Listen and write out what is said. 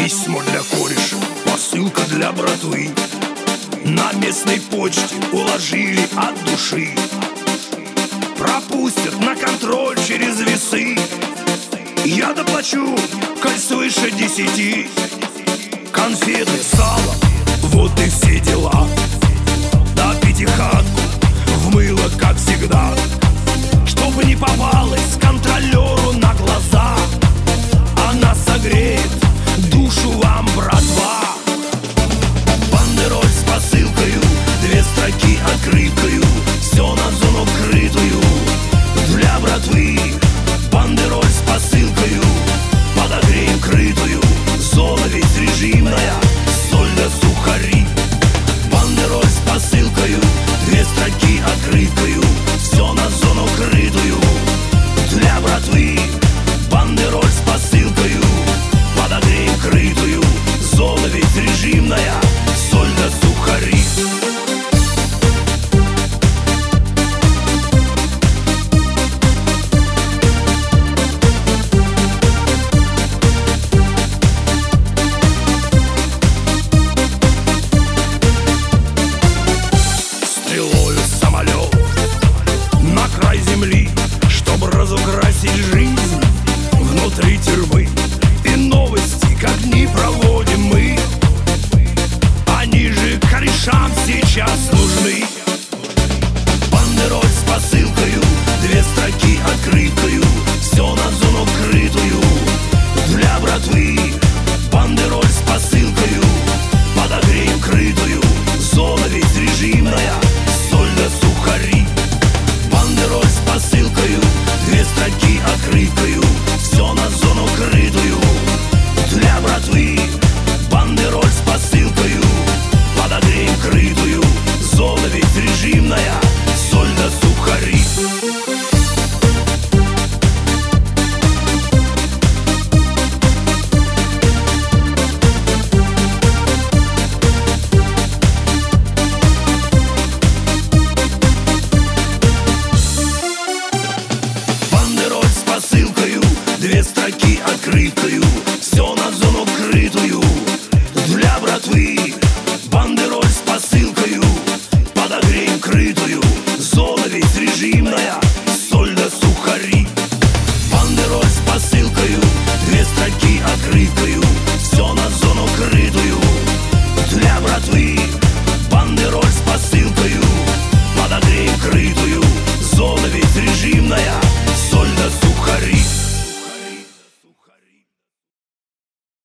Письмо для кореша, посылка для братвы. На местной почте уложили от души. Пропустят на контроль через весы. Я доплачу, коль свыше 10. Конфеты, сало, вот и все дела. На пятихатку в мыло, как всегда, чтобы не попалась контролеру на глаза. Она согреет душу вам, братва. Бандероль с посылкою, 2 строки открыткою, все на зону крытую для братвы. Бандероль с посылкою, подогреем крытую, зона ведь режимная, соль да сухари. Бандероль с посылкою, 2 строки открыткою, все на зону крытую для братвы. Бандероль с посылкою, подогреем крытую, зона ведь режимная, соль да сухари. Стрелою самолет на край земли, чтоб разукрасить жизнь внутри тюрьмы. И новости, как ни проводим мы, они же корешам сейчас нужны. Бандероль с посылкою, 2 строки открыткою, все на зону крытую для братвы. Бандероль с посылкою, подогреем крытую, зона ведь режимная, соль да сухари. Бандероль с посылкою, 2 строки открыткою, все на зону крытую для братвы. Бандероль с посылкою, подогреем крытую, зона ведь режимная, соль да сухари. Бандероль с посылкою, 2 строки открыткою, все на зону крытую для братвы. Бандероль с посылкою, подогреем крытую, зона ведь режимная, соль да сухари. Бандероль с посылкою, 2 строки открыткою, все на зону крытую для братвы. Бандероль с посылкою, подогреем крытую, зона ведь режимная,